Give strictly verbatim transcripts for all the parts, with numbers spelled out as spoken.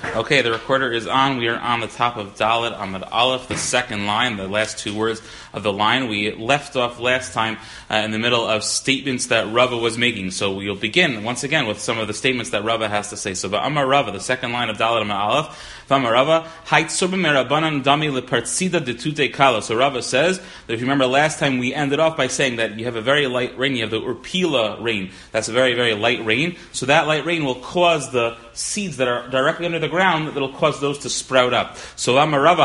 Okay, the recorder is on. We are on the top of Dalet Amud Aleph, the second line, the last two words of the line. We left off last time uh, in the middle of statements that Rava was making. So we'll begin once again with some of the statements that Rava has to say. So Amar Rava, the second line of Dalet Amud Aleph, Amar Rava, Hait Surba Merabanan Dami Lepartzida de Tute Kala. So Rava says that if you remember last time we ended off by saying that you have a very light rain, you have the Urpila rain. That's a very, very light rain. So that light rain will cause the seeds that are directly under the ground, that'll cause those to sprout up. So Rava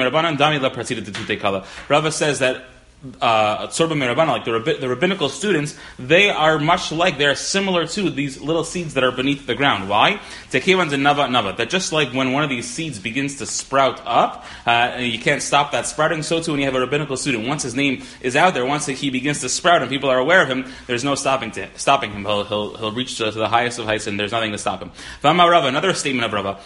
Rava says that uh, like the, rabbi, the rabbinical students, they are much like, they are similar to these little seeds that are beneath the ground. Why? That just like when one of these seeds begins to sprout up, uh, and you can't stop that sprouting, so too when you have a rabbinical student, once his name is out there, once he begins to sprout and people are aware of him, there's no stopping to, stopping him. He'll, he'll, he'll reach to, to the highest of heights and there's nothing to stop him. Another statement of Rava.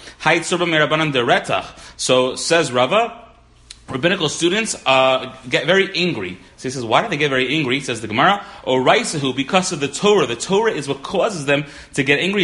So says Rava, rabbinical students uh, get very angry. So he says, why do they get very angry? He says the Gemara, Oraisahu, because of the Torah. The Torah is what causes them to get angry,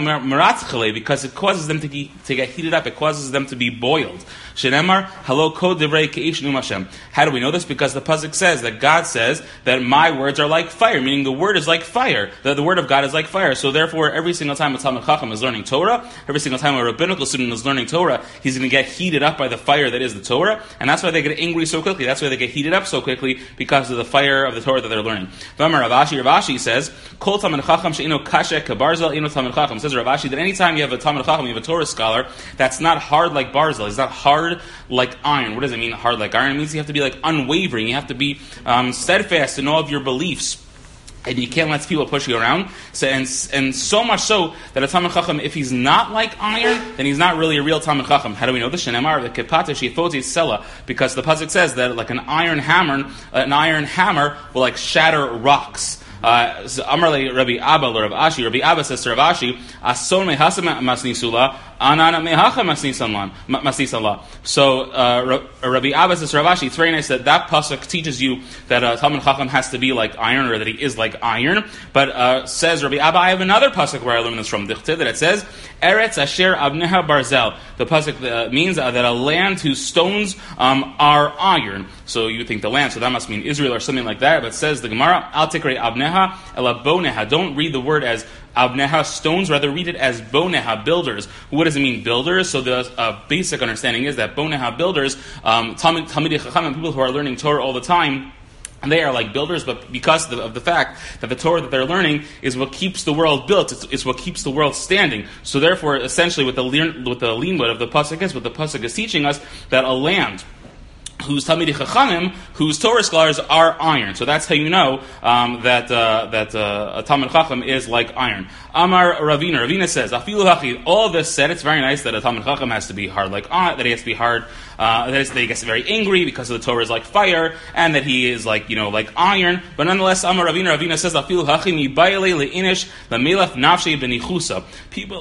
because it causes them to get, to get heated up. It causes them to be boiled. Shenemar, Halo Kod Divrei Keish Num Hashem. How do we know this? Because the pasuk says that God says that my words are like fire, meaning the word is like fire. The, the word of God is like fire. So therefore, every single time a Talmid Chacham is learning Torah, every single time a rabbinical student is learning Torah, he's going to get heated up by the fire that is the Torah, and that's why they get angry so quickly. That's why they get heated up so quickly, because of the fire of the Torah that they're learning. V'amar Ravashi, Ravashi says, Kol Talmid Chacham she'ino kashe kabarzel ino Talmid Chacham. Says Ravashi that anytime you have a Talmid Chacham, you have a Torah scholar that's not hard like barzel, it's not hard like iron. What does it mean, hard like iron? It means you have to be like unwavering. You have to be um, steadfast in all of your beliefs. And you can't let people push you around. So, and, and so much so that a Talmid Chacham, if he's not like iron, then he's not really a real Talmid Chacham. How do we know this? Shenemar, the kepata shifoti sela, because the pasuk says that like an iron hammer, an iron hammer will like shatter rocks. Uh, Amarle Rabbi Abba or Rav Ashi. Rabbi Abba says to Rav Ashi, "Ason mehasam masnisula, anana mehacha masnisala." So uh, Rabbi Abba says to Rav Ashi, it's very nice that that pasuk teaches you that a uh, Talmid Chacham has to be like iron, or that he is like iron. But uh, says Rabbi Abba, I have another pasuk where I learn this from Dichted, that it says Eretz Asher Abneha Barzel. The pasuk uh, means uh, that a land whose stones um, are iron. So you think the land, so that must mean Israel or something like that. But it says the Gemara, Al Tikrei Abneha Ela Boneha. Don't read the word as Abneha, stones, rather read it as Boneha, builders. What does it mean, builders? So the uh, basic understanding is that Boneha, builders, um, Talmidei Chachamim, people who are learning Torah all the time, and they are like builders, but because of the, of the fact that the Torah that they're learning is what keeps the world built, it's, it's what keeps the world standing. So therefore, essentially, what the with the limud of the pasuk is, what the pasuk is teaching us, that a land whose Talmidei Chachamim, whose Torah scholars are iron. So that's how you know um, that uh, that uh, a Talmid Chacham is like iron. Amar Ravina. Ravina says, Afilu Hachi. All this said, it's very nice that a Talmid Chacham has to be hard like iron, that he has to be hard, uh, that he gets very angry because of the Torah is like fire, and that he is like, you know, like iron. But nonetheless, Amar Ravina. Ravina says, Afilu Hachi mi bayale leinish lamelach nafshei benichusa. People.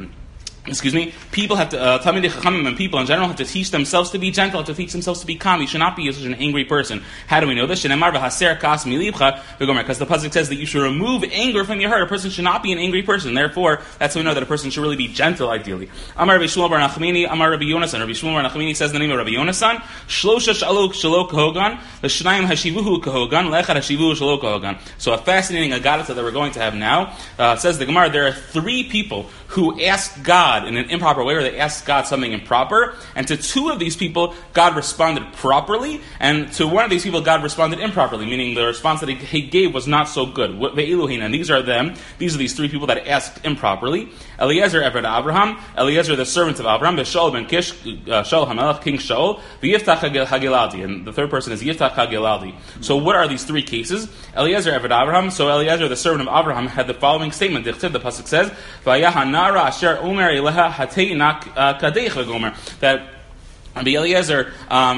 Excuse me. People have to, uh, Talmidei Chachamim and people in general have to teach themselves to be gentle, have to teach themselves to be calm. You should not be such an angry person. How do we know this? Shenemar v'haser kas milibcha v'gomer. Because the pasuk says that you should remove anger from your heart. A person should not be an angry person. Therefore, that's how we know that a person should really be gentle, ideally. Amar Rabbi Shmuel bar Nachmani, Amar Rabbi Yonasan. Rabbi Shmuel bar Nachmani says the name of Rabbi Yonasan, Shlosha shalok shalok kahogan, l'shnayim hashivuhu kahogan, l'echad hashivuhu shalok kahogan. So a fascinating agadata that we're going to have now, uh, says the Gemara, there are three people who ask God in an improper way, or they asked God something improper, and to two of these people, God responded properly, and to one of these people, God responded improperly, meaning the response that he gave was not so good. And these are them, these are these three people that asked improperly. Eliezer, Eved Abraham, Eliezer, the servant of Abraham, Shaul ben Kish, uh, Shaul HaMelech, King Shaul, Yiftach HaGilaldi, and the third person is Yiftach HaGilaldi. So what are these three cases? Eliezer, Eved Abraham, so Eliezer, the servant of Abraham, had the following statement. The pasuk says, Nara asher umer eleha hatei nak kadeich v'gomer, that Rabbi Eliezer um,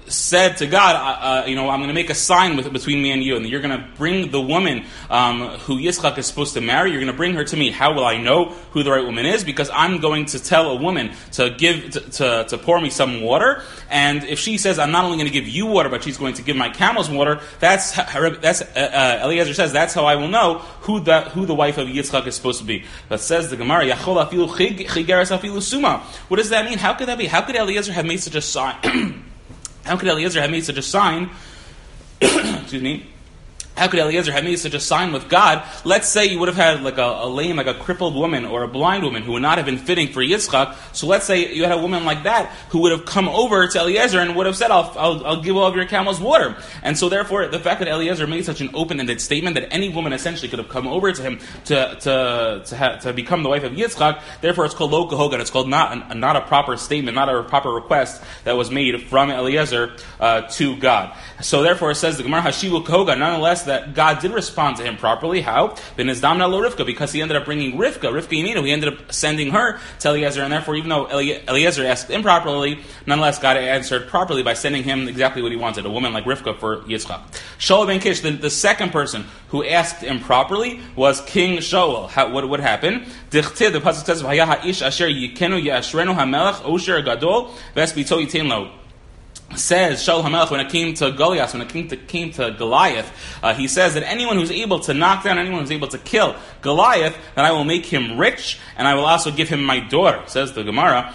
said to God, uh, uh, you know, I'm going to make a sign with, between me and you, and you're going to bring the woman um, who Yitzchak is supposed to marry, you're going to bring her to me. How will I know who the right woman is? Because I'm going to tell a woman to give to, to, to pour me some water, and if she says, I'm not only going to give you water, but she's going to give my camels water, that's, that's uh, uh, Eliezer says, that's how I will know who the, who the wife of Yitzchak is supposed to be. But says the Gemara, Yachol afilu chigeres afilu suma. What does that mean? How could that be? How could Eliezer have made such a sign? How could Eliezer have made such a sign? Excuse me. How could Eliezer have made such a sign with God? Let's say you would have had like a, a lame, like a crippled woman or a blind woman who would not have been fitting for Yitzchak. So let's say you had a woman like that who would have come over to Eliezer and would have said, I'll, I'll, I'll give all of your camels water. And so therefore, the fact that Eliezer made such an open-ended statement that any woman essentially could have come over to him to to to, ha- to become the wife of Yitzchak, therefore it's called lo kahogan. It's called not, not a proper statement, not a proper request that was made from Eliezer uh, to God. So therefore it says the Gemara Hashivu kahogan, nonetheless that God did respond to him properly. How? B'nizdamna lo Rivka, because he ended up bringing Rivka, Rivka Yeminu, he ended up sending her to Eliezer, and therefore even though Eliezer asked improperly, nonetheless God answered properly by sending him exactly what he wanted, a woman like Rivka for Yitzchak. Shaul ben Kish, the, the second person who asked improperly was King Shaul. How, what would happen? Dichtid, the pasuk says, V'haya ha'ish asher yikenu ya'ashrenu ha'melech osher gadol v'es bito yitain lo. Says Shaul HaMelech when it came to Goliath, when it came to, came to Goliath, uh, he says that anyone who's able to knock down, anyone who's able to kill Goliath, then I will make him rich, and I will also give him my daughter. Says the Gemara,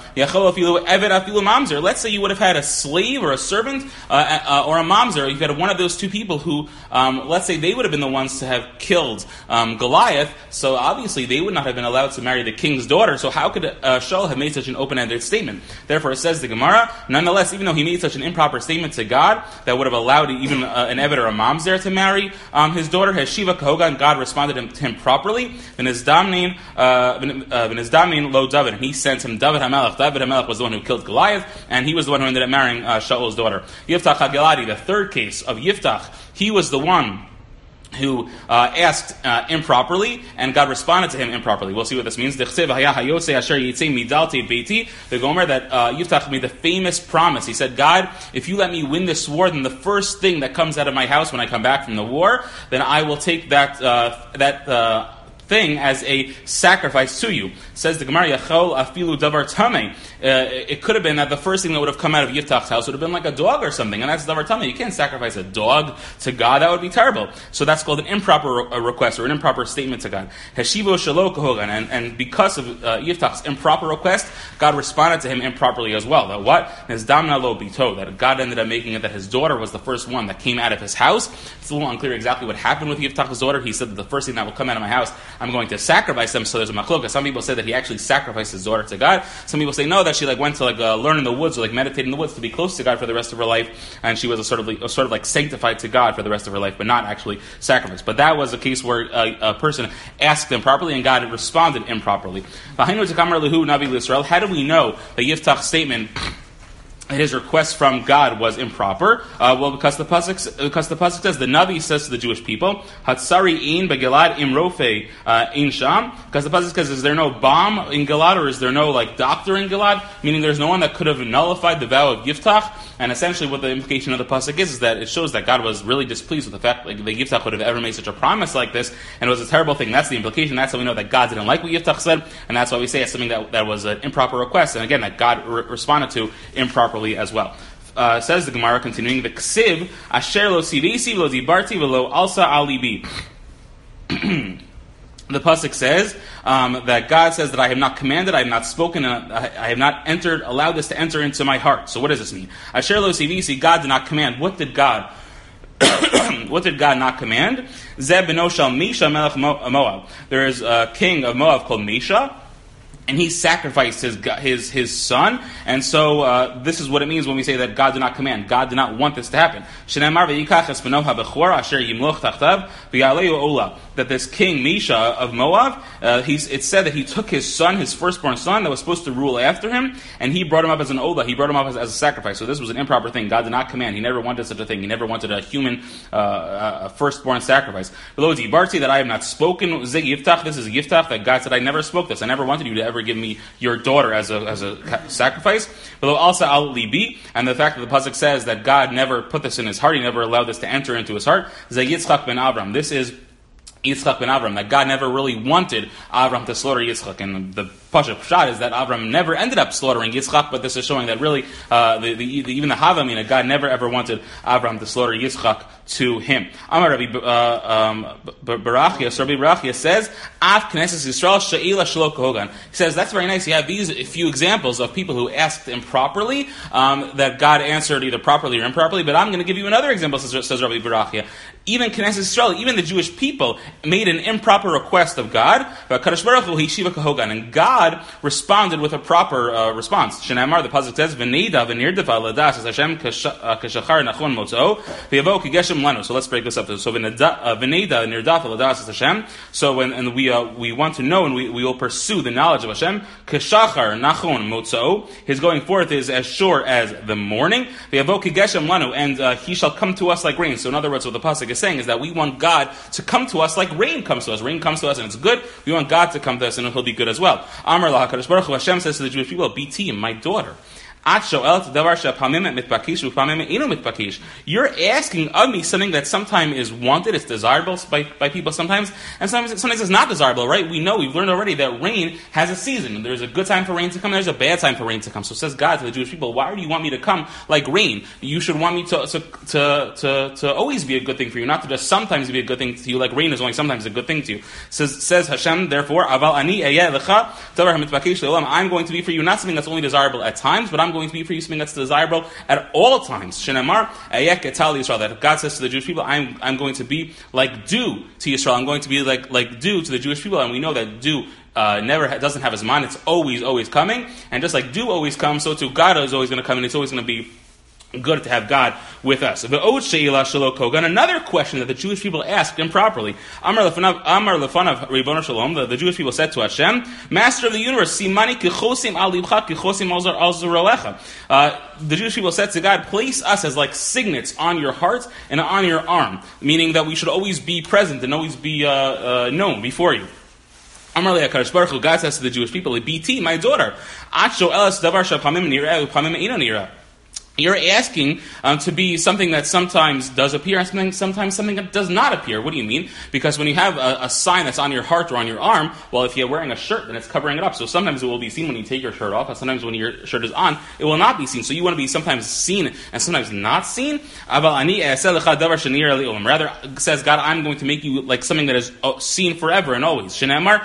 let's say you would have had a slave or a servant uh, uh, or a mamzer. You had one of those two people who, um, let's say they would have been the ones to have killed um, Goliath, so obviously they would not have been allowed to marry the king's daughter. So how could uh, Shaul have made such an open-ended statement? Therefore it says the Gemara, nonetheless, even though he made such an improper statement to God that would have allowed even uh, an Eved or a mamzer to marry um, his daughter, Heshiva Kahoga, and God responded to him properly. V'nizdamnin lo David, and he sent him David HaMelech. David HaMelech was the one who killed Goliath, and he was the one who ended up marrying uh, Shaul's daughter. Yiftach HaGiladi, the third case of Yiftach, he was the one who uh, asked uh, improperly, and God responded to him improperly. We'll see what this means. The Gomer that uh, Yiftach made the famous promise. He said, God, if you let me win this war, then the first thing that comes out of my house when I come back from the war, then I will take that uh, that uh, thing as a sacrifice to you. Says the Gemara, Yachol afilu davar tameh. It could have been that the first thing that would have come out of Yiftach's house would have been like a dog or something, and that's davar tameh. You can't sacrifice a dog to God; that would be terrible. So that's called an improper re- request or an improper statement to God. Heshivo shelo kahogan, and and because of uh, Yiftach's improper request, God responded to him improperly as well. That what? Nizdamna lo bito. That God ended up making it that his daughter was the first one that came out of his house. It's a little unclear exactly what happened with Yiftach's daughter. He said that the first thing that will come out of my house, I'm going to sacrifice them. So there's a machloka. Some people say that he actually sacrificed his daughter to God. Some people say no, that she like went to like uh, learn in the woods or like meditate in the woods to be close to God for the rest of her life, and she was a sort of like, a sort of like sanctified to God for the rest of her life, but not actually sacrificed. But that was a case where uh, a person asked improperly and God responded improperly. How do we know the Yiftach's statement, his request from God, was improper? Uh, well, because the pasuk because the pasuk says, the Navi says to the Jewish people, Hatsari in beGilad imrofe in Sham. Because the pasuk says, is there no balm in Gilad, or is there no like doctor in Gilad? Meaning, there's no one that could have nullified the vow of Yiftach. And essentially, what the implication of the pasuk is, is that it shows that God was really displeased with the fact like, that Yiftach would have ever made such a promise like this, and it was a terrible thing. That's the implication. That's how we know that God didn't like what Yiftach said, and that's why we say it's something that, that was an improper request, and again, that God re- responded to improperly as well. Uh, says the Gemara, continuing, the ksiv asher lo sivesi lo dibarti velo alsa alibi. The pasuk says um, that God says that I have not commanded, I have not spoken, uh, I, I have not entered, allowed this to enter into my heart. So what does this mean? Asher lo sivesi, God did not command. What did God? What did God not command? Zeb beno shel Misha melech Moab. There is a king of Moab called Misha, and he sacrificed his his his son, and so uh, this is what it means when we say that God did not command. God did not want this to happen. Shneimar ve'yikach es beno habechor asher yimloch tachtav v'yaleu ola. that this king Misha of Moab, uh, he's, it said that he took his son, his firstborn son, that was supposed to rule after him, and he brought him up as an olah. He brought him up as, as a sacrifice. So this was an improper thing. God did not command. He never wanted such a thing. He never wanted a human uh, a firstborn sacrifice. Below Barti, that I have not spoken. Zig Yiftach. This is Yiftach. That God said, I never spoke this. I never wanted you to ever give me your daughter as a as a sacrifice. Below also al libi, and the fact that the pasuk says that God never put this in his heart. He never allowed this to enter into his heart. Zig Yitzchak ben Avram. This is Yitzchak ben Avram, that God never really wanted Avram to slaughter Yitzchak. And the Pasha Pshat is that Avram never ended up slaughtering Yitzchak, but this is showing that really, uh, the, the, the, even the Havamina, God never ever wanted Avram to slaughter Yitzchak to him. Amar Rabbi uh, um, Barachia, so Rabbi Barachia says, Av Knesset Yisrael She'ila Shelo Kohogan. He says, that's very nice. You have these few examples of people who asked improperly, um, that God answered either properly or improperly, but I'm going to give you another example, says, says Rabbi Barachia. Even Knesset Yisrael, even the Jewish people, made an improper request of God, but Kadosh Baruch Hu Hishiva Kohogan, and God responded with a proper uh, response. Shenamar, the pasuk says, "V'neida v'nirdafa ladas as Hashem kashachar nachon motzo v'yavo kigeshem lanu." So let's break this up. So v'neida v'nirdafa ladas as Hashem. So when and we uh, we want to know and we, we will pursue the knowledge of Hashem. Kashachar nachon motzo. His going forth is as sure as the morning. V'yavo kigeshem lanu, and uh, he shall come to us like rain. So in other words, what the pasuk is saying is that we want God to come to us like rain comes to us. Rain comes to us and it's good. We want God to come to us and He'll be good as well. Amar la HaKadosh Baruch Hu, Hashem says to the Jewish people, B T, my daughter, you're asking of me something that sometimes is wanted, it's desirable by, by people sometimes, and sometimes, sometimes it's not desirable, right? We know, we've learned already that rain has a season. There's a good time for rain to come, there's a bad time for rain to come. So says God to the Jewish people, why do you want me to come like rain? You should want me to to, to, to, to always be a good thing for you, not to just sometimes be a good thing to you, like rain is only sometimes a good thing to you. Says, says Hashem, therefore, Aval ani eyeh lecha, I'm going to be for you not something that's only desirable at times, but I'm going to be for you something that's desirable at all times. Shenamar ayek etal Yisrael. That God says to the Jewish people, I'm I'm going to be like dew to Yisrael. I'm going to be like like dew to the Jewish people, and we know that dew uh, never ha- doesn't have his mind. It's always always coming, and just like dew always comes, so too God is always going to come, and it's always going to be good to have God with us. Another question that the Jewish people asked improperly. Amar lefanav Ribono Shalom, the Jewish people said to Hashem, Master of the universe, simani kichosim al libcha kichosim al zarolecha. The Jewish people said to God, place us as like signets on your heart and on your arm, meaning that we should always be present and always be uh, uh, known before you. Amar le HaKadosh Baruch Hu, God says to the Jewish people, B T, my daughter, Acho elas davar shapamim nireh upamim eino nireh. You're asking um, to be something that sometimes does appear and something, sometimes something that does not appear. What do you mean? Because when you have a, a sign that's on your heart or on your arm, well, if you're wearing a shirt, then it's covering it up. So sometimes it will be seen when you take your shirt off, and sometimes when your shirt is on, it will not be seen. So you want to be sometimes seen and sometimes not seen. Rather, says God, I'm going to make you like something that is seen forever and always. That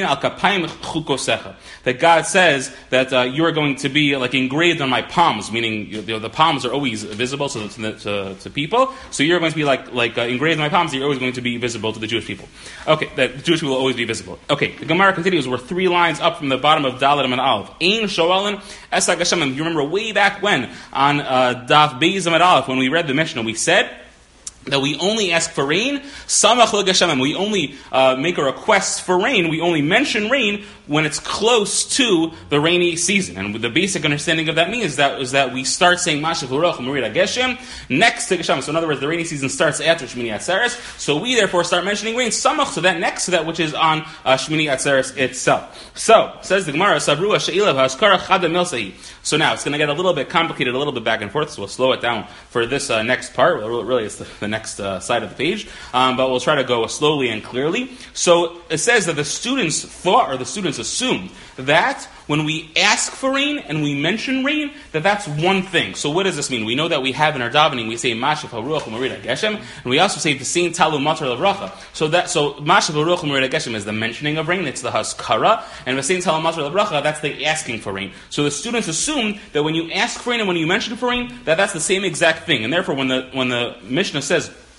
God says that uh, you are going to be like engraved on my palms, meaning you know, the palms are always visible to, to, to, to people. So you're going to be like like uh, engraved in my palms. You're always going to be visible to the Jewish people. Okay, the Jewish people will always be visible. Okay, the Gemara continues. We're three lines up from the bottom of Dalet and Aleph. Ein shoelin esag Hashem. You remember way back when on uh, Daf Beis Amud Aleph when we read the Mishnah, we said that we only ask for rain, samach l'gashamim. We only uh, make a request for rain. We only mention rain when it's close to the rainy season. And the basic understanding of that means that is that we start saying Mashiv Uroch Marida Geshem next to Geshem. So in other words, the rainy season starts after Shmini Atzeres. So we therefore start mentioning rain samach, so that next to that which is on uh, Shmini Atzeres itself. So says the Gemara, Sabrua She'ilav Haskara Chada Milsei. So now it's going to get a little bit complicated, a little bit back and forth. So we'll slow it down for this uh, next part. Well, really, it's the, the next uh, side of the page, um, but we'll try to go slowly and clearly. So it says that the students thought, or the students assumed, that when we ask for rain and we mention rain, that that's one thing. So what does this mean? We know that we have in our davening, we say Mashiv HaRuach U'Marida Geshem, and we also say the same Talu Matar Levracha. So that so Mashiv HaRuach U'Marida Geshem is the mentioning of rain, it's the Haskara, and the same Talu Matar Levracha, that's the asking for rain. So the students assumed that when you ask for rain and when you mention for rain, that that's the same exact thing. And therefore when the when the Mishnah says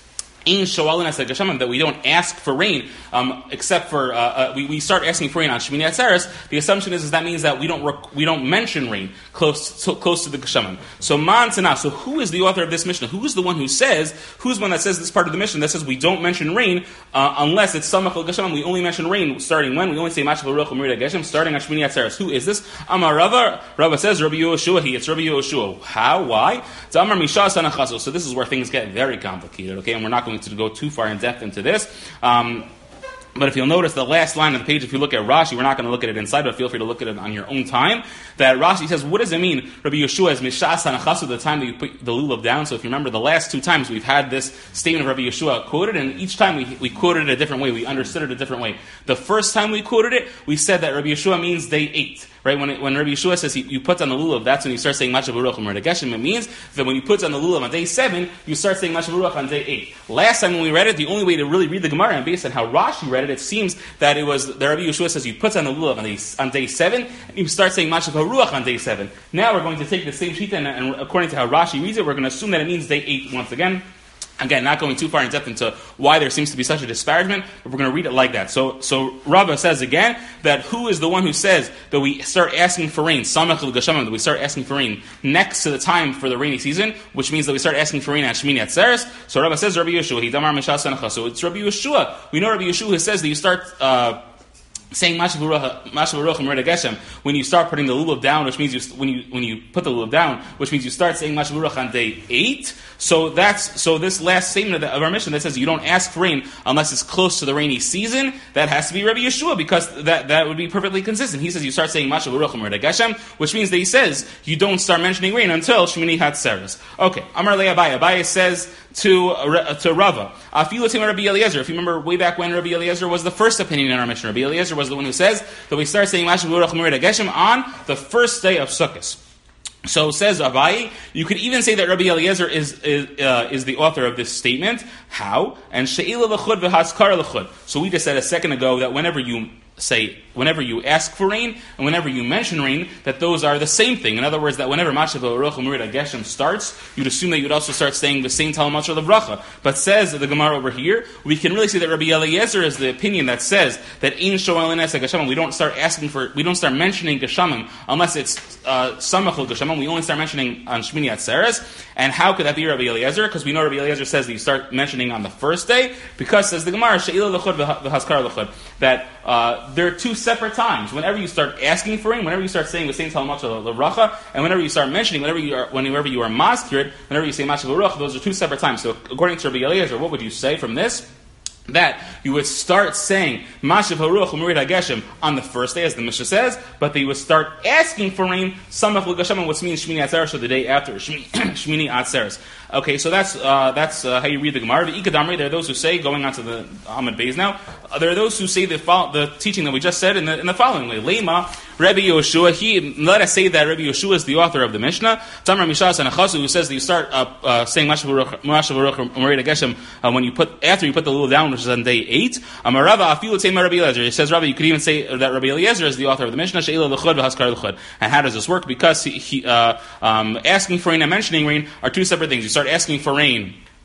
that we don't ask for rain, um, except for uh, uh, we, we start asking for rain on Shmini Atzeres. The assumption is, is that means that we don't rec- we don't mention rain close so close to the Geshamim. So Man Tanah. So who is the author of this Mishnah? Who is the one who says? Who's the one that says this part of the Mishnah that says we don't mention rain uh, unless it's Samach al Geshamim? We only mention rain starting when we only say Mashav Baruch U'Mirida Geshem starting on Shmini Atzeres. Who is this? Amar Rava. Rava says Rabbi Yehoshua. He it's Rabbi Yehoshua. How? Why? It's Amar Mishas Anachaso. So this is where things get very complicated. Okay, and we're not going to go too far in depth into this. Um, But if you'll notice the last line of the page, if you look at Rashi, we're not going to look at it inside, but feel free to look at it on your own time. That Rashi says, what does it mean? Rabbi Yehoshua is Mishas Hanachasu, the time that you put the lulav down. So if you remember, the last two times we've had this statement of Rabbi Yehoshua quoted, and each time we, we quoted it a different way. We understood it a different way. The first time we quoted it, we said that Rabbi Yehoshua means day eight. Right? When it, when Rabbi Yehoshua says he, you put on the lulav, that's when you start saying Mashav Baruch U'Mirida Geshem. It means that when you put on the lulav on day seven, you start saying Mashav Baruch on day eight. Last time when we read it, the only way to really read the Gemara, and based on how Rashi read it, it seems that it was the Rabbi Yehoshua says you put on the lulav on day, on day seven, and you start saying Mashav Haruach on day seven. Now we're going to take the same shita, and, and according to how Rashi reads it, we're going to assume that it means day eight once again. Again, not going too far in depth into why there seems to be such a disparagement, but we're going to read it like that. So, so Rava says again that who is the one who says that we start asking for rain, Samach al Geshamim, that we start asking for rain next to the time for the rainy season, which means that we start asking for rain at Shmini Atzeres. So Rava says Rabbi Yehoshua, he damar mishas anacha. So it's Rabbi Yehoshua. We know Rabbi Yehoshua who says that you start uh, saying Mashav Baruch U'Mirida Geshem when you start putting the lulav down, which means you when you when you put the lulav down, which means you start saying Mashav Baruch on day eight. So that's so this last statement of, the, of our mission that says you don't ask for rain unless it's close to the rainy season. That has to be Rabbi Yehoshua because that, that would be perfectly consistent. He says you start saying Mashav Baruch U'Mirida Geshem, which means that he says you don't start mentioning rain until Shmini Atzeres. Okay, Amar Le Abaye. Abaye says to uh, to Rava, Afilu Tim Rabbi Eliezer. If you remember way back when Rabbi Eliezer was the first opinion in our mission, Rabbi Eliezer was the one who says that we start saying Mashav Baruch U'Mirida Geshem on the first day of Sukkot. So says Abaye, you could even say that Rabbi Eliezer is is, uh, is the author of this statement. How? And she'ila l'chud v'haskara l'chud. So we just said a second ago that whenever you say, whenever you ask for rain and whenever you mention rain, that those are the same thing. In other words, that whenever Mashav Baruch U'Mirida Geshem starts, you'd assume that you'd also start saying the same Talmud Shel Bracha. But says the Gemara over here, we can really see that Rabbi Eliezer is the opinion that says that Ein Shoel Nesa Geshamim, we don't start asking for, we don't start mentioning Geshamim unless it's uh, Samach al Geshamim. We only start mentioning on Shmini Atzeres. And how could that be Rabbi Eliezer? Because we know Rabbi Eliezer says that you start mentioning on the first day, because says the Gemara, She'ila l'chud v'haskar l'chud, that uh, there are two separate times. Whenever you start asking for rain, whenever you start saying the same Talmud Shel Bracha, and whenever you start mentioning, whenever you are, whenever you are maskir, whenever you say Mashav Baruch, those are two separate times. So according to Rabbi Eliezer, what would you say from this? That you would start saying Mashav Baruch U'Mirida Geshem on the first day, as the Mishnah says, but that you would start asking for rain Samach l'Geshem, which means Shmini Atzeres, or the day after Shmini Atzeres. Okay, so that's uh, that's uh, how you read the Gemara. The Ikadamri, there are those who say, going on to the Ahmed Beis now, uh, there are those who say the fo- the teaching that we just said in the in the following way. Lema, Rabbi Yehoshua, he, let us say that Rabbi Yehoshua is the author of the Mishnah. Tamar Mishas Anachasu, who says that you start uh, uh, saying Mashav Baruch U'Mirida Geshem uh, when you put, after you put the lulav down, which is on day eight. Amarava, Afilu Tzema Rabbi Eliezer. He says, Rabbi, you could even say that Rabbi Eliezer is the author of the Mishnah. She'ila l'chud v'haskar l'chud. And how does this work? Because he, he, uh, um, asking for rain and mentioning rain are two separate things. You start asking for rain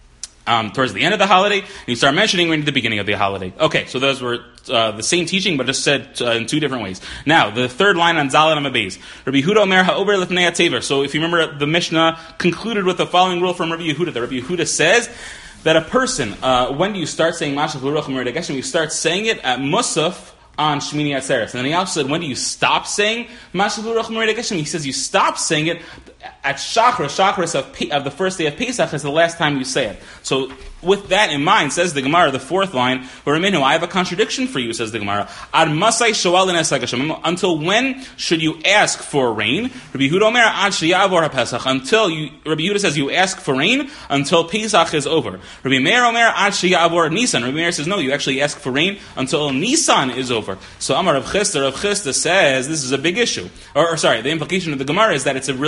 Um, towards the end of the holiday, and you start mentioning rain at the beginning of the holiday. Okay, so those were uh, the same teaching, but just said uh, in two different ways. Now, the third line on Zalat Amabeis. Rabbi Yehuda Omer ha'ober lefnei hatever. So if you remember, the Mishnah concluded with the following rule from Rabbi Yehuda. That Rabbi Yehuda says that a person, uh, when do you start saying Mashav Baruch U'Mirida Geshem? You start saying it at Musaf on Shmini Atzeres. And then he also said, when do you stop saying Mashav Baruch U'Mirida Geshem? He says you stop saying it at Shachris. Shachris of, of the first day of Pesach is the last time you say it. So with that in mind, says the Gemara, the fourth line, I have a contradiction for you, says the Gemara. Ad masai shoal l'nesa Geshem. Until when should you ask for rain? Rabbi Yehuda Omer ad sheyavor haPesach. Until you, Rabbi Yehuda says you ask for rain until Pesach is over. Rabbi Meir Omer ad sheyavor Nisan. Rabbi Meir says no, you actually ask for rain until Nisan is over. So Amar Rav Chisda, Rav Chisda says this is a big issue. Or, or sorry, the implication of the Gemara is that it's a really big issue.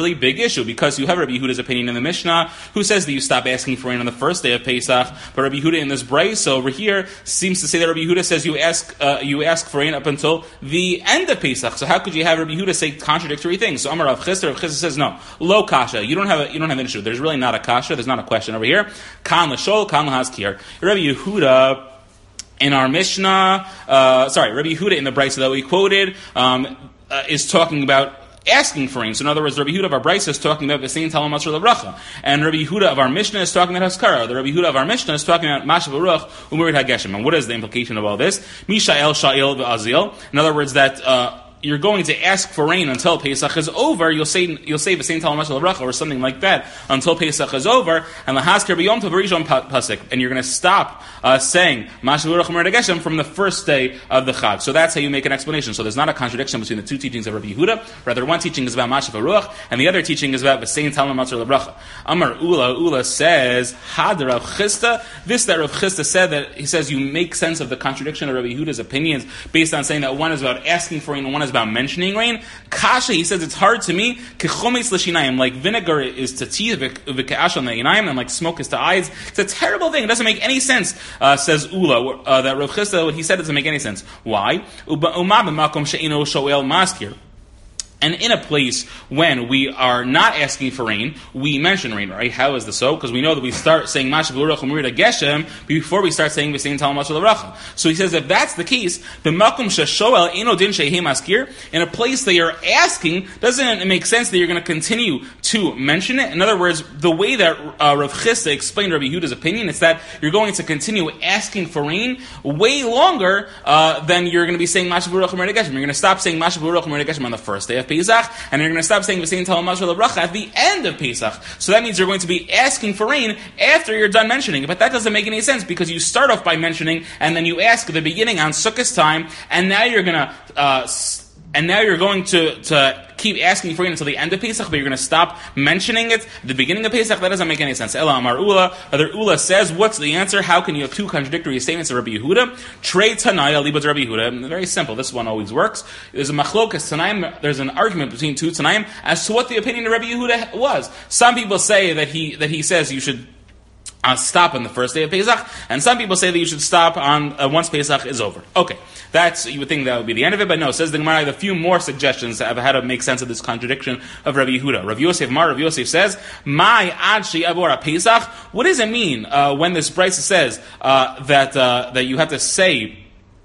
issue, because you have Rabbi Yehuda's opinion in the Mishnah, who says that you stop asking for rain on the first day of Pesach, but Rabbi Yehuda in this brayso over here seems to say that Rabbi Yehuda says you ask uh, you ask for rain up until the end of Pesach. So how could you have Rabbi Yehuda say contradictory things? So Amar Rav Chisda, Rav Chisda says no, lo kasha. You don't have a, you don't have an issue. There's really not a kasha. There's not a question over here. Kan l'shol, kan l'hazkir. Rabbi Yehuda in our Mishnah, uh, sorry, Rabbi Yehuda in the brayso that we quoted um, uh, is talking about asking for rain. So in other words, Rabbi Yehuda of our brayso is talking about the same Talmud Matzor Levracha, and Rabbi Yehuda of our Mishnah is talking about Haskara. The Rabbi Yehuda of our Mishnah is talking about Mashav Baruch Umerid HaGeshem. And what is the implication of all this? Mishael, Sha'il, Ve'azil. In other words, that uh, you're going to ask for rain until Pesach is over. You'll say you'll say the same Talmud Matzor Levracha or something like that until Pesach is over, and Lahasker B'Yom Tov Rishon Pasik, and you're going to stop uh, saying Mashav Baruch Umerid HaGeshem from the first day of the Chag. So that's how you make an explanation. So there's not a contradiction between the two teachings of Rabbi Yehuda. Rather, one teaching is about Mashav Baruch, and the other teaching is about the same Talmud Matzor Levracha. Amar Ula Ula says Had Rav Chisda. This that Rav Chisda said, that he says you make sense of the contradiction of Rabbi Yehuda's opinions based on saying that one is about asking for rain and one is about mentioning rain. Kasha, he says, it's hard to me. Kechometz l'shinayim, like vinegar is to teeth, v'ke'ash on the inayim, and like smoke is to eyes. It's a terrible thing. It doesn't make any sense. Uh, says Ula, uh, that Rav Chisda, what he said doesn't make any sense. Why? Uba umah b'makom she'ino shoel maskir. And in a place when we are not asking for rain, we mention rain, right? How is this so? Because we know that we start saying Mashav Baruch Umerid HaGeshem before we start saying V'sein Talmud Matzor Levracha. So he says, if that's the case, the Makom Sheshoel Eino Din Shehi Maskir, in a place that you're asking, doesn't it make sense that you're going to continue to mention it? In other words, the way that uh, Rav Chisda explained Rabbi Yehuda's opinion is that you're going to continue asking for rain way longer uh, than you're going to be saying Mashav Baruch Umerid HaGeshem. You're going to stop saying Mashav Baruch Umerid HaGeshem on the first day of Pesach, and you're going to stop saying the same Talmud Matzor Levracha at the end of Pesach. So that means you're going to be asking for rain after you're done mentioning it. But that doesn't make any sense, because you start off by mentioning, and then you ask at the beginning on Sukkot's time, and now you're going to uh, and now you're going to, to keep asking for rain until the end of Pesach, but you're going to stop mentioning it at the beginning of Pesach. That doesn't make any sense. Ela Amar Ula. Other Ula says, what's the answer? How can you have two contradictory statements of Rabbi Yehuda? Trey Tanaya Libas Rabbi Yehuda. Very simple. This one always works. There's a machlokas Tanaim. There's an argument between two Tanaim as to what the opinion of Rabbi Yehuda was. Some people say that he that he says you should Uh, stop on the first day of Pesach, and some people say that you should stop on uh, once Pesach is over. Okay, that's, you would think that would be the end of it, but no, says the Gemara, I have a few more suggestions of how to make sense of this contradiction of Rabbi Yehuda. Rav Yosef Mar, Rav Yosef says, "My ad she'avor Pesach." What does it mean uh, when this brayso says uh, that uh, that you have to say?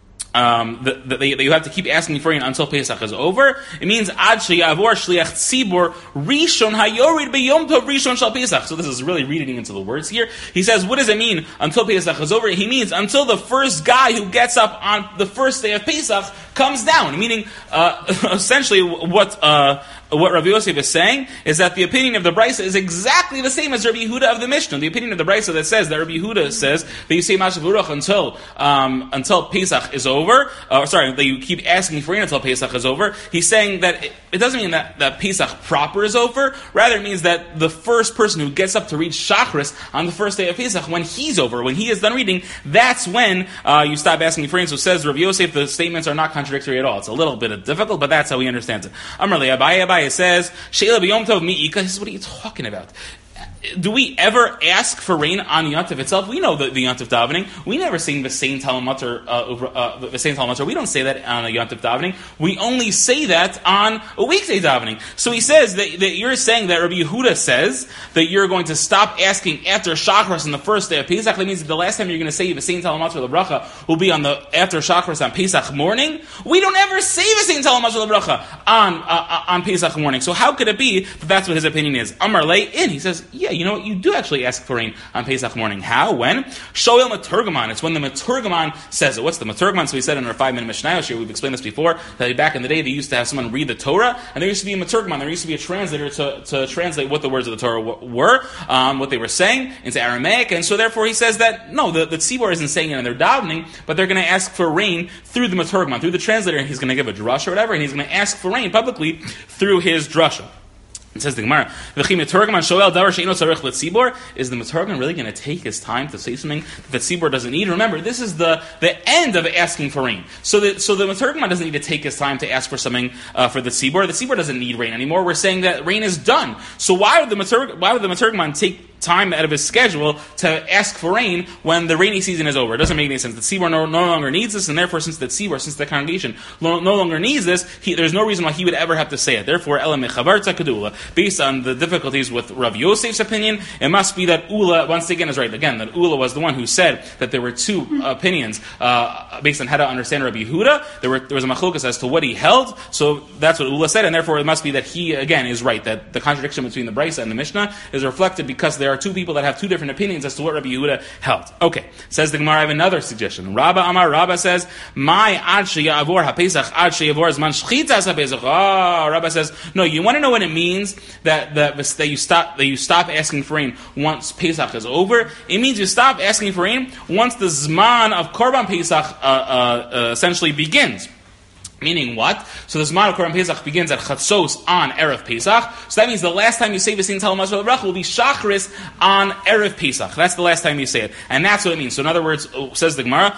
Um, that, that, that you have to keep asking for rain until Pesach is over? It means ad sheyavor shliach tzibur rishon hayorid beyom tov rishon shal Pesach. So this is really reading into the words here. He says, what does it mean until Pesach is over? He means until the first guy who gets up on the first day of Pesach comes down. Meaning, uh, essentially, what uh, what Rabbi Yosef is saying is that the opinion of the brayso is exactly the same as Rabbi Yehuda of the Mishnah. The opinion of the brayso that says that Rabbi Yehuda says that you say Mashav Baruch until um, until Pesach is over. Uh, sorry, that you keep asking for rain until Pesach is over. He's saying that it, it doesn't mean that, that Pesach proper is over. Rather, it means that the first person who gets up to read Shachris on the first day of Pesach, when he's over, when he is done reading, that's when uh, you stop asking for rain. So says Rabbi Yosef, the statements are not contradictory at all. It's a little bit difficult, but that's how he understands it. Amrli Abaye Abaye says, Sheila b'yom tov mi'ika. What are you talking about? Do we ever ask for rain on the Yontif itself? We know the, the Yontif davening. We never sing the same Talmud Matzor, uh, the same Talmud Matzor. We don't say that on a Yontif davening. We only say that on a weekday davening. So he says that, that you're saying that Rabbi Yehuda says that you're going to stop asking after Shachris on the first day of Pesach. That means that the last time you're going to say the same Talmud Matzor L'bracha will be on the after Shachris on Pesach morning. We don't ever say the same Talmud Matzor L'bracha on uh, on Pesach morning. So how could it be that that's what his opinion is? Amar Lei in. He says, yeah, you know what? You do actually ask for rain on Pesach morning. How? When? Shoel Maturgaman. It's when the Maturgaman says it. What's the Maturgaman? So we said in our five-minute Mishnah here, we've explained this before, that back in the day they used to have someone read the Torah, and there used to be a Maturgaman. There used to be a translator to, to translate what the words of the Torah w- were, um, what they were saying into Aramaic, and so therefore he says that, no, the, the Tzibor isn't saying it in their davening, but they're going to ask for rain through the Maturgaman, through the translator, and he's going to give a drasha or whatever, and he's going to ask for rain publicly through his drasha. It says the Gemara, is the Meturgan really going to take his time to say something that the Tzibor doesn't need? Remember, this is the, the end of asking for rain. So the, so the Meturgan doesn't need to take his time to ask for something uh, for the Tzibor. The Tzibor doesn't need rain anymore. We're saying that rain is done. So why would the Meturgan, why would the Meturgan take time out of his schedule to ask for rain when the rainy season is over? It doesn't make any sense. The Tzibor no, no longer needs this, and therefore, since the Tzibor, since the congregation no, no longer needs this, he, there's no reason why he would ever have to say it. Therefore, Elam Mechavarta Kedula, based on the difficulties with Rav Yosef's opinion, it must be that Ula, once again, is right. Again, that Ula was the one who said that there were two opinions uh, based on how to understand Rabbi Yehuda. There, were, there was a machlokas as to what he held, so that's what Ula said, and therefore it must be that he, again, is right, that the contradiction between the Brisa and the Mishnah is reflected because there are two people that have two different opinions as to what Rabbi Yehuda held. Okay, says the Gemara, I have another suggestion. Rabba Amar, Rabba says, My ad sheyavor ha-pesach, ad sheyavor zman shchitas ha-pesach. Oh, Rabba says, no, you want to know what it means that, that, that you stop that you stop asking for rain once Pesach is over? It means you stop asking for rain once the Zman of Korban Pesach uh, uh, uh, essentially begins. Meaning what? So the Zman of Korban Pesach begins at Chatzos on Erev Pesach. So that means the last time you say V'sein Tal Masel Bracha will be Shachris on Erev Pesach. That's the last time you say it. And that's what it means. So in other words, says the Gemara,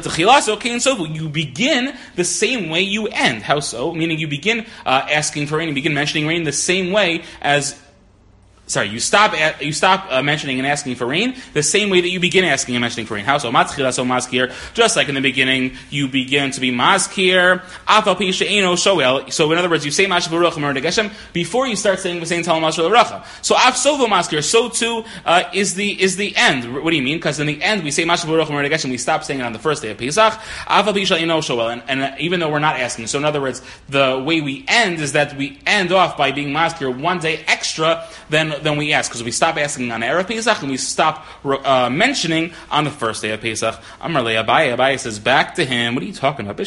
you begin the same way you end. How so? Meaning you begin uh, asking for rain, you begin mentioning rain the same way as Sorry, you stop at, you stop uh, mentioning and asking for rain the same way that you begin asking and mentioning for rain. How so? Matzchila so maskir. Just like in the beginning, you begin to be maskir. Afal pi she'eno shoel. So in other words, you say Mashiach Baruch Hu Geshem before you start saying V'sein Tal Mashiach Racha. So af sovo maskir. So too uh, is the is the end. What do you mean? Because in the end, we say Mashiach Baruch Hu Geshem. We stop saying it on the first day of Pesach. Afal pi she'eno shoel. And, and uh, even though we're not asking, so in other words, the way we end is that we end off by being maskir one day extra than Then we ask, because we stop asking on Erev Pesach and we stop uh, mentioning on the first day of Pesach. Amar le Abaye, Abaye says back to him, what are you talking about?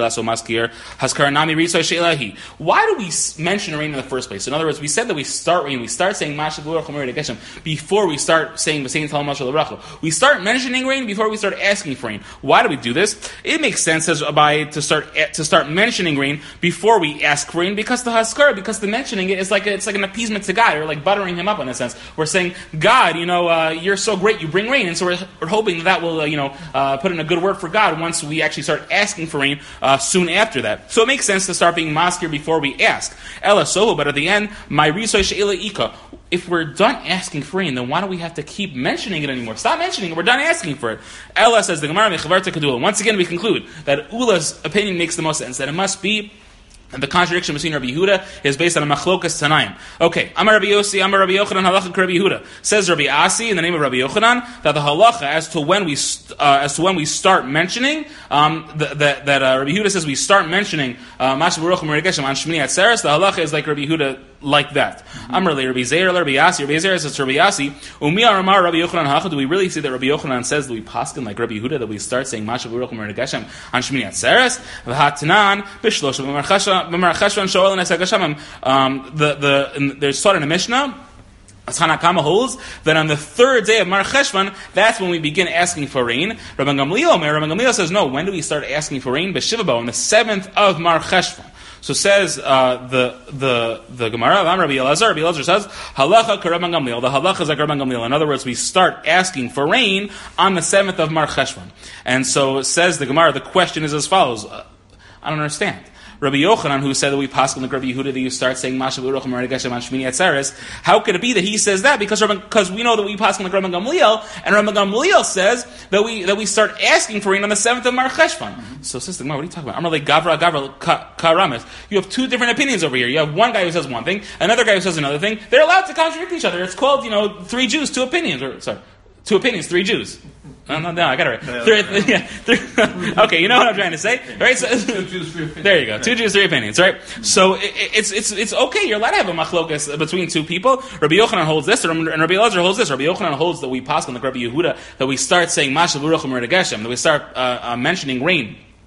Why do we mention rain in the first place? In other words, we said that we start rain, we start saying Mashiach Baruch Hu Geshem before we start saying V'sein Tal Mashiach Racha. We start mentioning rain before we start asking for rain. Why do we do this? It makes sense, says Abaye, to start to start mentioning rain before we ask for rain, because the Haskara, because the mentioning it is like a, it's like an appeasement to God, or like buttering him up in a sense. We're saying, God, you know, uh, you're so great, you bring rain, and so we're, we're hoping that, that will, uh, you know, uh, put in a good word for God once we actually start asking for rain uh, soon after that. So it makes sense to start being maskir before we ask. Ella soho, but at the end, my risoy she'ela ika. If we're done asking for rain, then why do we have to keep mentioning it anymore? Stop mentioning it. We're done asking for it. Ella says the Gemara mechavarta kedula. Once again, we conclude that Ula's opinion makes the most sense. That it must be. And the contradiction between Rabbi Yehuda is based on a machlokas tanaim. Okay, Amar Rabbi Yossi, Amar Rabbi Yochanan, halacha Rabbi Yehuda. Says Rabbi Asi in the name of Rabbi Yochanan that the halacha as to when we st- uh, as to when we start mentioning um, the, the, that uh, Rabbi Yehuda says we start mentioning Mashiach Baruch Hu Geshem on Shmini Atzeres. The halacha is like Rabbi Yehuda, like that. Amar le Rabbi Zeir, Rabbi Asi, Rabbi Zeir says to Rabbi Asi, Umi Amar Rabbi Yochanan halacha. Do we really see that Rabbi Yochanan says that we paskin like Rabbi Yehuda that we start saying Mashiach Baruch Hu Geshem on Shmini Atzeres? V'hatanan b'shlosh b'marchashvan. Um, the the there's taught in a Mishnah. Tanakama holds that on the third day of Mar Cheshvan, that's when we begin asking for rain. Rabban Gamliel, Rabban Gamliel says no. When do we start asking for rain? B'Shivabo, on the seventh of Mar Cheshvan. So says uh, the the the Gemara of Rabbi Elazar. Rabbi Elazar says halacha Rabban Gamliel. The halacha is like Rabban Gamliel. In other words, we start asking for rain on the seventh of Mar Cheshvan. And so says the Gemara. The question is as follows. Uh, I don't understand. Rabbi Yochanan, who said that we paskin like Rabbi Yehuda that you start saying Mashiach Baruch Hu Geshem on Shmini Atzeres, how could it be that he says that? Because because we know that we paskin like Rabbi Gamliel, and Rabbi Gamliel says that we that we start asking for rain on the seventh of Mar Cheshvan. Mm-hmm. So, sister, what are you talking about? Amar le Gavra Gavra Karamis. You have two different opinions over here. You have one guy who says one thing, another guy who says another thing. They're allowed to contradict each other. It's called, you know, three Jews, two opinions. Or sorry, two opinions, three Jews. No, no, no, I got it right. Three, yeah, three, okay, you know what I'm trying to say, right? So, two Jews, three opinions. There you go. Two Jews, three opinions, right? So it, it's it's it's okay. You're allowed to have a machlokas between two people. Rabbi Yochanan holds this, and Rabbi Elazar holds this. Rabbi Yochanan holds that we paskin like Rabbi Yehuda that we start saying Mashiach Baruch Hu Geshem, that we start uh, uh, mentioning rain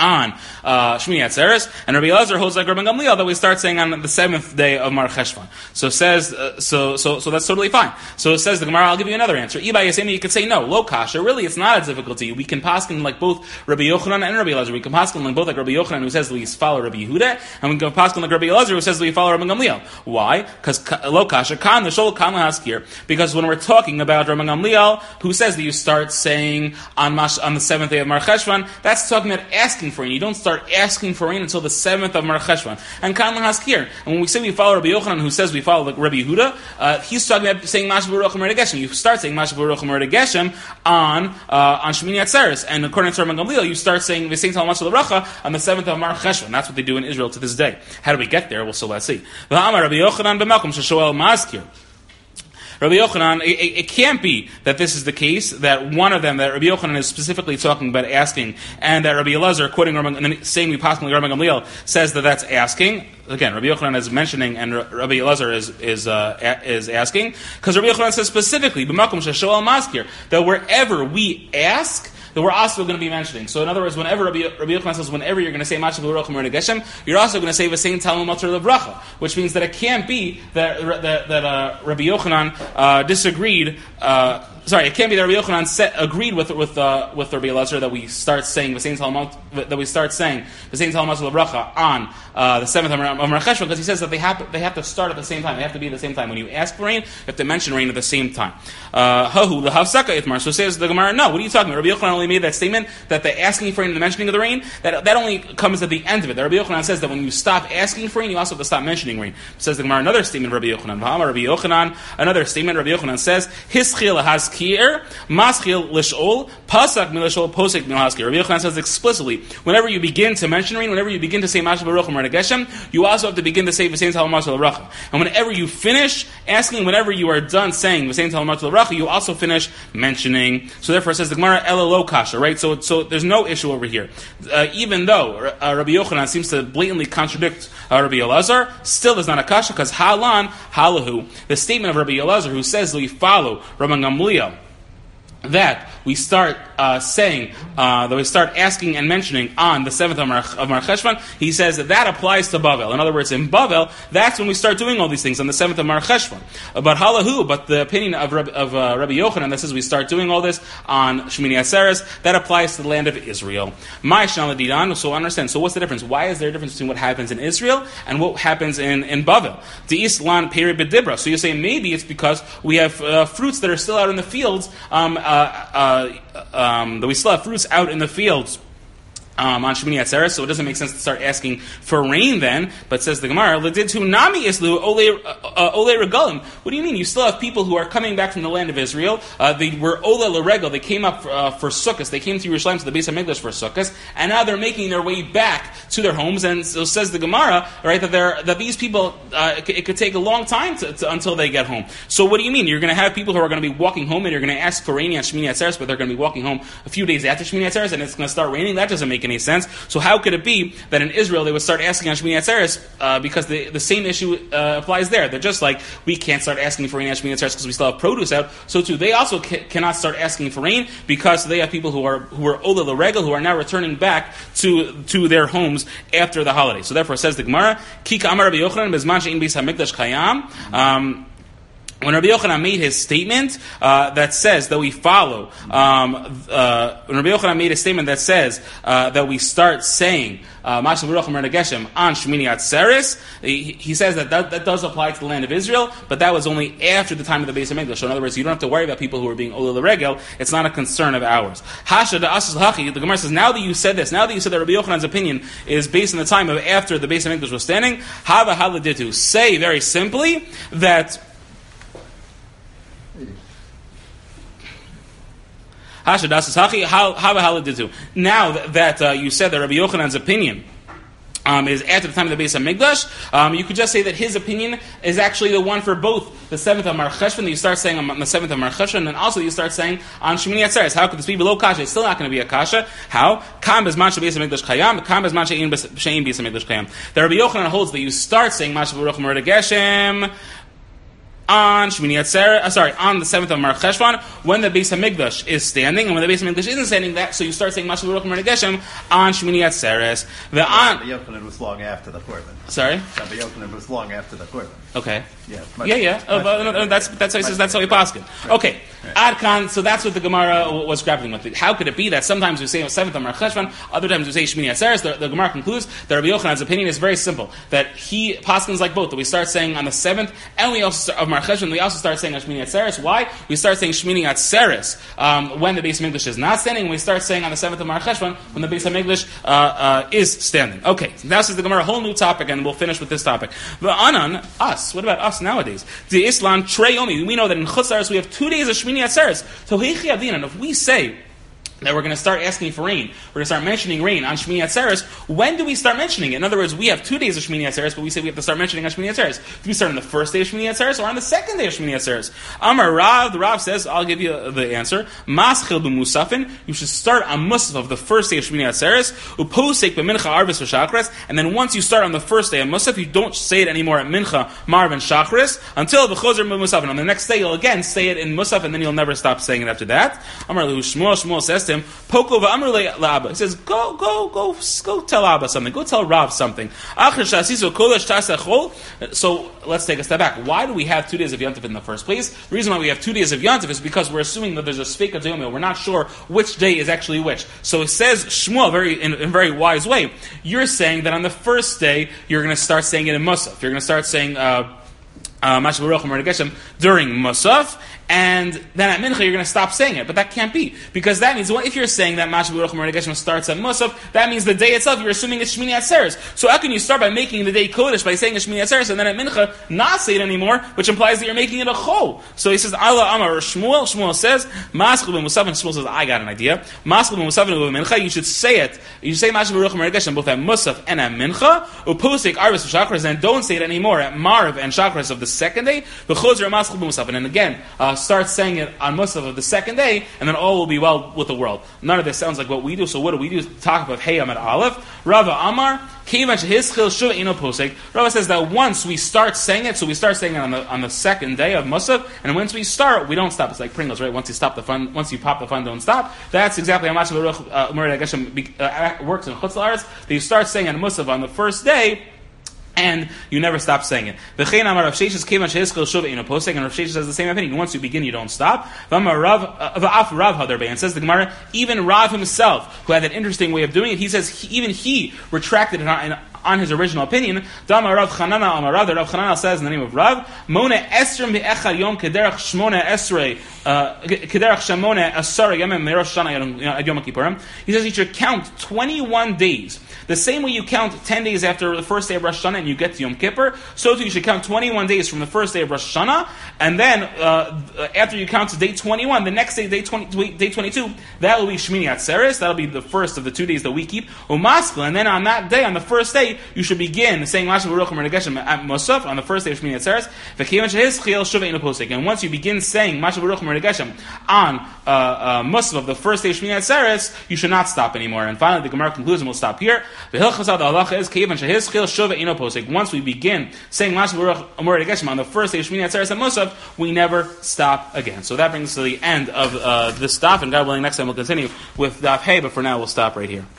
on uh, Shmini Atzeres, and Rabbi Elazar holds like Rabban Gamliel that we start saying on the seventh day of Mar Cheshvan. So says, uh, so so so that's totally fine. So it says the Gemara. I'll give you another answer. Ibai Yasemi, you could say no, lo kasha. Really, it's not a difficulty. We can paskin like both Rabbi Yochanan and Rabbi Elazar. We can paskin like both like Rabbi Yochanan who says we follow Rabbi Yehuda, and we can paskin like Rabbi Elazar who says we follow Rabban Gamliel. Why? Because lo kasha kan the shol kan lahaskir. Because when we're talking about Rabban Gamliel who says that you start saying on Mash, on the seventh day of Mar Cheshvan, that's talking about asking for rain. You don't start asking for rain until the seventh of Mar Cheshvan. And Kan Lahaskir. And when we say we follow Rabbi Yochanan, who says we follow like Rabbi Yehuda, uh, he's talking about saying Mashav Baruch Mer Geshem. You start saying Mashav Baruch Mer Geshem on uh, on Shmini Atzeres. And according to Rabban Gamliel, you start saying V'sein Tal Mashav L'Bracha on the seventh of Mar Cheshvan. That's what they do in Israel to this day. How do we get there? Well, so let's see. V'amar Rabbi Yochanan b'Malkum sheshoel Maskir. Rabbi Yochanan, it, it can't be that this is the case, that one of them, that Rabbi Yochanan is specifically talking about asking, and that Rabbi Elazar, quoting Rabbi, and then saying we possibly Rabbi Gamliel, says that that's asking. Again, Rabbi Yochanan is mentioning, and Rabbi Elazar is is uh, is asking, because Rabbi Yochanan says specifically, b'makom sheshoel maskir, that wherever we ask, that we're also going to be mentioning. So in other words, whenever Rabbi, Rabbi Yochanan says, whenever you're going to say Mashav Baruch Mer Geshem, you're also going to say V'sein Talmud Matzor Levracha, which means that it can't be that that, that uh, Rabbi Yochanan uh, disagreed. Uh, Sorry, it can't be that Rabbi Yochanan set, agreed with with uh, with Rabbi Elazar that we start saying V'sein Talmud that we start saying V'sein Talmud Matzor Levracha on uh, the seventh of Mar Cheshvan, because he says that they have they have to start at the same time. They have to be at the same time. When you ask for rain, you have to mention rain at the same time. Hahu lehavsaka itmar. So says the Gemara. No, what are you talking about? Rabbi Yochanan only made that statement that the asking for rain and the mentioning of the rain, that that only comes at the end of it. That Rabbi Yochanan says that when you stop asking for rain, you also have to stop mentioning rain. Says the Gemara. Another statement, Rabbi Yochanan. V'amar Rabbi Yochanan. Another statement, Rabbi Yochanan says hischil haskir. Maschil lishol, pasak milishol, posek milhaskir. Rabbi Yochanan says explicitly, whenever you begin to mention rain, whenever you begin to say Mashav Baruch Mer Geshem, you also have to begin to say V'sein Tal Matzor Levracha. And whenever you finish asking, whenever you are done saying V'sein Tal Matzor Levracha, you also finish mentioning. So therefore, it says the Gemara Ela Lo Kasha, right? So, so there's no issue over here. Uh, even though uh, Rabbi Yochanan seems to blatantly contradict uh, Rabbi Elazar, still there's not a kasha because Halan Halahu, the statement of Rabbi Elazar, who says that we follow Rabban Gamliel, that we start uh, saying, uh, that we start asking and mentioning on the seventh of Mar, of Mar Cheshvan, he says that that applies to Bavel. In other words, in Bavel, that's when we start doing all these things, on the seventh of Mar Cheshvan. Uh, but Halahu, but the opinion of, Reb, of uh, Rabbi Yochanan that says we start doing all this on Shmini Atzeres, that applies to the land of Israel. My Shnaladidan, so understand, so what's the difference? Why is there a difference between what happens in Israel and what happens in, in Bavel? The Islan Peri B'Dibra. So you say maybe it's because we have uh, fruits that are still out in the fields, um, uh, uh, um, that we still have fruits out in the fields um, on Shemini Atzeres, so it doesn't make sense to start asking for rain then. But says the Gemara, "L'didtu nami islu ole ole regalim." What do you mean? You still have people who are coming back from the land of Israel. Uh, they were ole l'regel. They came up uh, for Sukkot. They came to Yerushalayim to the Beis Hamikdash for Sukkot, and now they're making their way back to their homes. And so says the Gemara, right, that they're that these people uh, it, it could take a long time to, to, until they get home. So what do you mean? You're going to have people who are going to be walking home, and you're going to ask for rain on Shemini Atzeres, but they're going to be walking home a few days after Shemini Atzeres, and it's going to start raining? That doesn't make any sense. So how could it be that in Israel they would start asking on Shemini Atzeres uh, because the, the same issue uh, applies there? They're just like, we can't start asking for rain on Shemini Atzeres because we still have produce out. So too, they also ca- cannot start asking for rain because they have people who are who are Ola L'Regel, who are now returning back to to their homes after the holiday. So therefore, says the Gemara, Kika Amar Rabbi Yochanan Bezman She'in Beis Hamikdash Chayam. Um, When Rabbi Yochanan made his statement uh, that says that we follow, um, uh, when Rabbi Yochanan made a statement that says uh, that we start saying Mashav Baruch Mer Geshem on Shemini Atzeres, he, he says that, that that does apply to the land of Israel, but that was only after the time of the Beis Hamikdash. So in other words, you don't have to worry about people who are being Ola L'Regel. It's not a concern of ours. Hasha da Asas Hachi, the Gemara says, now that you said this, now that you said that Rabbi Yochanan's opinion is based on the time of after the Beis Hamikdash was standing, Hava Haladitu, say very simply that Now that uh, you said that Rabbi Yochanan's opinion um, is after the time of the Beis Hamikdash, um, you could just say that his opinion is actually the one for both the seventh of Mar Cheshvan, that you start saying on the seventh of Mar Cheshvan, and also you start saying on Shemini Atzeres. How could this be below kasha? It's still not going to be a kasha. How? Kam bezman she'beis Hamikdash kayam, kam bezman she'ein beis Hamikdash kayam. The Rabbi Yochanan holds that you start saying Mashav Baruch Mer Geshem on Shmini Atzeres, uh, sorry, on the seventh of Mar Cheshvan, when the Beis Hamikdash is standing, and when the Beis Hamikdash isn't standing, that so you start saying Mashav Baruch Hu Geshem on Shmini Atzeres. The on Rabbi Yochanan was long after the Korban. Sorry, Rabbi Yochanan was long after the Korban. Okay. Yeah. Much, yeah, yeah. Oh, but, no, no, that's that's how he says. That's how he paskin. Right. Okay. Right. Adkan. So that's what the Gemara was grappling with. How could it be that sometimes we say seventh of Mar Cheshvan, other times we say Shmini Atzeres? The, the Gemara concludes that Rabbi Yochanan's opinion is very simple. That he paskins like both. That we start saying on the seventh, and we also of Mar Cheshvan. We also start saying on Shmini Atzeres. Why? We start saying Shmini Atzeres um, when the Beis Hamikdash is not standing. We start saying on the seventh of Mar Cheshvan when the Beis Hamikdash uh, uh, is standing. Okay. So now this is the Gemara, a whole new topic, and we'll finish with this topic. The Anan, us. What about us nowadays? The Islam Treyomi. We know that in Chutzlaris we have two days of Shmini Atzeres. So Heichi Avin, and if we say that we're going to start asking for rain, we're going to start mentioning rain on Shmini Atzeres, when do we start mentioning it? In other words, we have two days of Shmini Atzeres, but we say we have to start mentioning on Shmini Atzeres. Do we start on the first day of Shmini Atzeres or on the second day of Shmini Atzeres? Amar Rav, the Rav says, I'll give you the answer. Maschil b'musafin, you should start on Musaf of the first day of Shmini Atzeres, uposek b'mincha arvis v'shachres, and then once you start on the first day of Musaf, you don't say it anymore at mincha, marv, and shachres, until the chozer b'musafin. On the next day, you'll again say it in Musaf, and then you'll never stop saying it after that. Amar Lahu Shmuel, Shmuel says to him, Poko v'amr le'Abba. He says, go, go, go, go tell Abba something. Go tell Rav something. So let's take a step back. Why do we have two days of Yontif in the first place? The reason why we have two days of Yontif is because we're assuming that there's a Sfeika D'Yomil. We're not sure which day is actually which. So it says Shmuel very in, in a very wise way. You're saying that on the first day you're going to start saying it in Musaf. You're going to start saying uh, uh, Mashav Baruch Hu Geshem during Musaf. And then at Mincha you're going to stop saying it, but that can't be because that means well, if you're saying that Mashav Baruch Hu Geshem starts at Musaf, that means the day itself you're assuming it's Shmini Atzeres. So how can you start by making the day Kodesh by saying it's Shmini Atzeres and then at Mincha not say it anymore, which implies that you're making it a Chol? So he says Allah Amar Shmuel. Shmuel says Maschil b'Musaf, and Shmuel says I got an idea. Maschil b'Musaf and b'Mincha. You should say it. You say Mashav Baruch Hu Geshem both at Musaf and at Mincha. Uposik Arvis v'Shachris, and don't say it anymore at Marv and Shachris of the second day. V'Chozer Maschil b'Musaf, and then again uh, start saying it on Musaf of the second day, and then all will be well with the world. None of this sounds like what we do, so what do we do? Talk about Hey Amad Aleph. Rava Amar, Rava says that once we start saying it, so we start saying it on the on the second day of Musaf, and once we start, we don't stop. It's like Pringles, right? Once you stop the fun, once you pop the fun, don't stop. That's exactly how Mashav Baruch Hu works in Chutz La'aretz. That you start saying on Musaf on the first day, and you never stop saying it. The V'chein Amar Rav Sheshes Kevan Shehischil Shuva Ino Posek, and Rav Sheshes has the same opinion. Once you begin, you don't stop. V'amar Rav V'af Rav Hadarbe, and says the Gemara, even Rav himself, who had that interesting way of doing it, he says he, even he retracted it on, on his original opinion. Dama Rav Chanana Amar Rav, that Rav Chanana says in the name of Rav, Mona Esrim Be'echad Yom Kederach Shmona Esrei Kederach Shemona Asara Yemem Merosh Shana Ad Yom Kippurim. He says you should count twenty-one days. The same way you count ten days after the first day of Rosh Hashanah and you get to Yom Kippur, so too you should count twenty-one days from the first day of Rosh Hashanah, and then uh, after you count to day twenty-one, the next day, day twenty, day twenty-two, that will be Shmini Atzeres. That'll be the first of the two days that we keep. Umaskal, and then on that day, on the first day, you should begin saying Mashav Baruch Hu Geshem at Musaf on the first day of Shmini Atzeres. And once you begin saying Mashav Baruch Hu Geshem on uh, uh, Musaf of the first day of Shmini Atzeres, you should not stop anymore. And finally, the Gemara concludes, and we'll stop here. The Hilchas the halacha is Kevan Shehischil Shuva Ino Posek. Once we begin saying Mashav Baruch Hu Geshem on the first day of Shmini Atzeres at Musaf, we never stop again. So that brings us to the end of uh, this daf, and God willing, next time we'll continue with daf Hey. But for now, we'll stop right here.